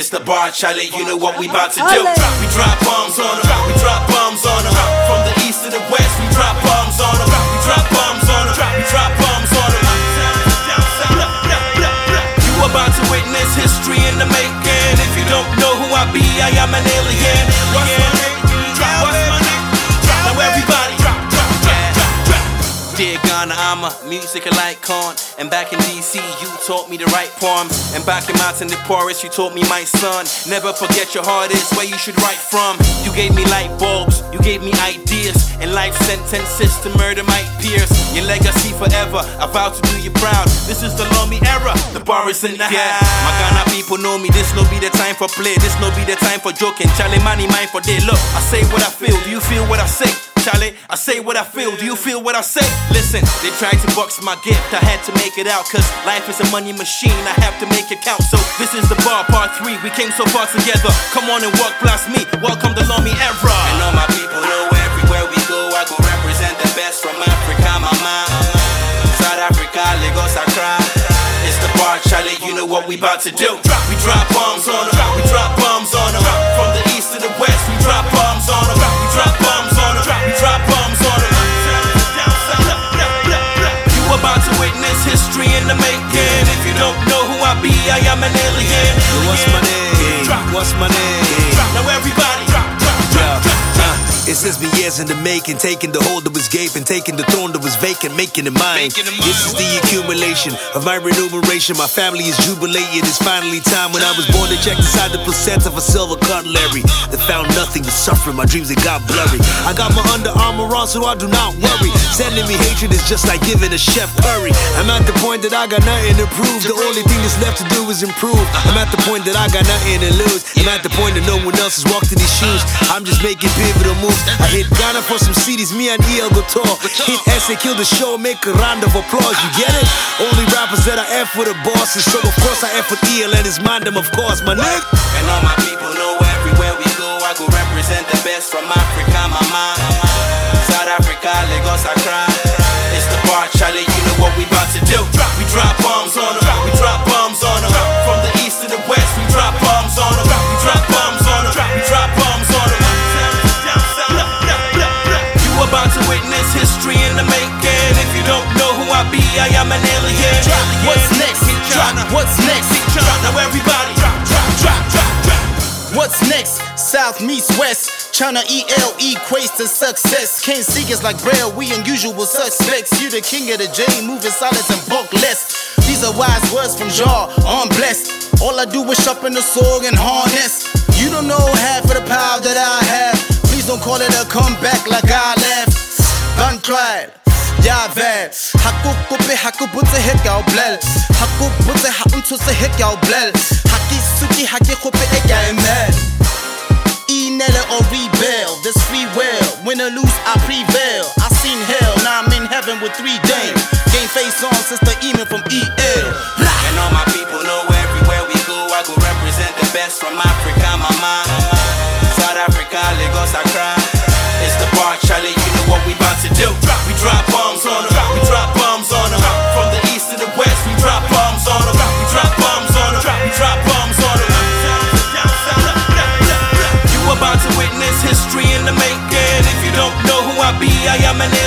It's the bar, Charlie, you know what we about to do. We drop bombs on them, we drop bombs on them. From the east to the west, we drop bombs on them. We drop bombs on them, we drop bombs on them. You about to witness history in the making. If you don't know who I be, I am an alien. What's my name? What's my name? Now everybody Dear Ghana, I'm a musical icon. And back in DC, you taught me to write poems. And back in Mountain the Forest, you taught me, my son, never forget your heart is where you should write from. You gave me light bulbs, you gave me ideas, and life sentences to murder my peers. Your legacy forever, I vow to do you proud. This is the Lomi era, the bar is in the house. My Ghana people know me, this no be the time for play. This no be the time for joking, Charlie money mine for day. Look, I say what I feel, do you feel what I say? Charlie, I say what I feel, do you feel what I say? Listen, they tried to box my gift, I had to make it out. Cause life is a money machine, I have to make it count. So this is the bar, part 3, we came so far together. Come on and walk past me, welcome the Lomi era. And all my people know everywhere we go, I go represent the best from Africa, mama. South Africa, Lagos, Accra. It's the bar, Charlie, you know what we about to do. We drop bombs on them, we drop bombs on them. From the east to the west, we drop bombs on them. We drop bombs on them, we drop bombs on them. You about to witness history in the making. If you don't know who I be, I am an alien. What's my name? What's my name? Now everybody It's just been years in the making, taking the hold that was gaping, taking the throne that was vacant, making it mine. This is the accumulation of my remuneration. My family is jubilating. It's finally time. When I was born, they checked inside the placenta for silver cutlery. They found nothing but suffering. My dreams, they got blurry. I got my Under Armour on, so I do not worry. Sending me hatred is just like giving a chef curry. I'm at the point that I got nothing to prove. The only thing that's left to do is improve. I'm at the point that I got nothing to lose. I'm at the point that no one else has walked in these shoes. I'm just making pivotal moves. I hit Ghana for some CDs, me and EL Guitar. Hit essay, kill the show, make a round of applause. You get it? Only rappers that I F with the bosses. So of course I F with EL and his mind them, of course, my nigga. And all my people know everywhere we go, I go represent the best from Africa, mama. South Africa, Lagos, Accra. It's the bar, Charlie, you know what we about to do. We drop bombs on them, we drop bombs on them. From the east to the west, we drop bombs on them. We drop bombs on them, we drop bombs on them. About to witness history in the making. If you don't know who I be, I am an alien. What's next? What's next? Now everybody What's next? South meets west. China EL equates to success. Can't see us like Braille, we unusual suspects. You the king of the J, moving silence and bulk less. These are wise words from Jah, I'm blessed. All I do is sharpen the sword and harness. You don't know half of the power that I have. Please don't call it a comeback like I left. Gun trial, ja vel. Hakku kuppe hakku butse hit jou blel. Hakku butse hakku tusse hit jou blel. Hakki suki hakki kuppe ek jij mad. Inelle or rebel, this free will. Win or lose, I prevail. I seen hell, now I'm in heaven with 3 dames. Game face on since the email from EL. And all my people know everywhere we go, I go represent the best from Africa, mama. South Africa, Lagos, Accra. It's the bar, Charlie, you know what we about to do. We drop bombs on them, we drop bombs on them. From the east to the west, we drop bombs on them. We drop bombs on them, we drop bombs on them. You about to witness history in the making. If you don't know who I be, I am an